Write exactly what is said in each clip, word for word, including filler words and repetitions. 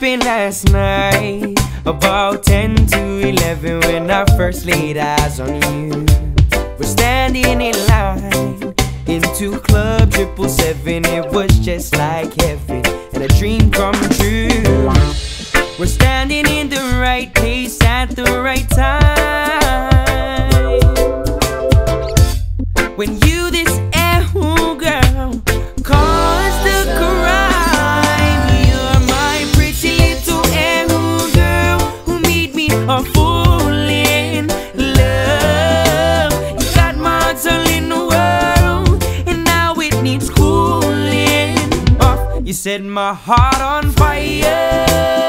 sleeping last night, about ten to eleven when I first laid eyes on you. We're standing in line into Club Triple Seven. It was just like heaven and a dream come true. We're standing in the right place at the right time. When you this oh girl caused the crime, you're my pretty little oh girl who made me a fool in love. You got my heart all in the world, and now it needs cooling off. You set my heart on fire,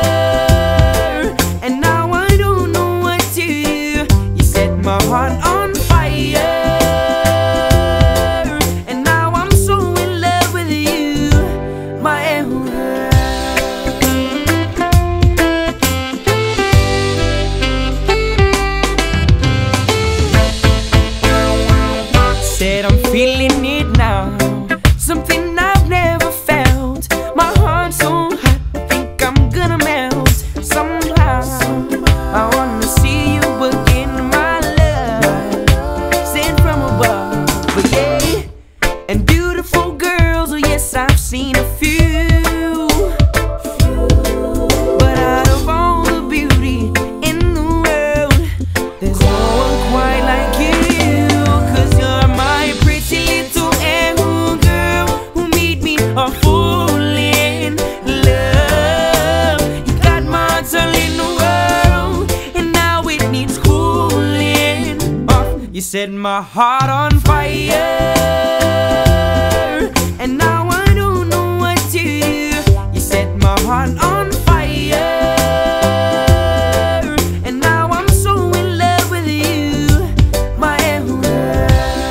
and now I don't know what to do. You set my heart on fire, I'm feeling it now, something I've never felt. My heart's so hot, I think I'm gonna melt. Somehow, I wanna see you again, my love, sent from above. But yeah, and beautiful girls, oh yes, I've seen a few, but out of all the beauty in the world, there's no one quite like you. A fool in love. You got my heart all in the world, and now it needs cooling off. You set my heart on fire, and now I don't know what to do. You set my heart on fire, and now I'm so in love with you, my emperor.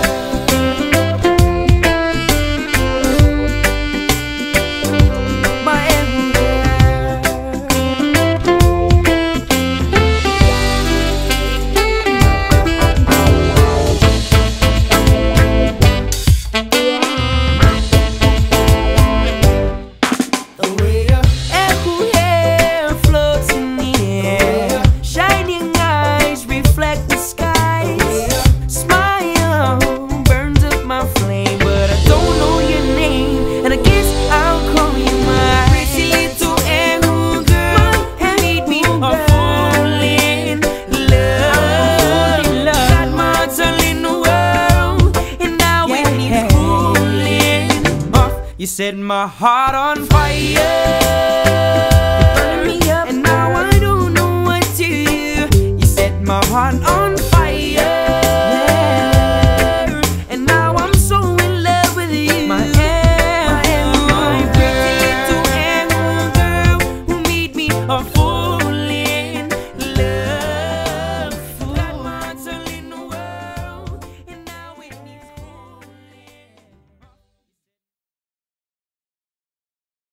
You set my heart on fire, burning me up, and now I don't know what to do. You set my heart on fire, yeah, and now I'm so in love with you, my Emma, my pretty little Emma girl who made me a fool.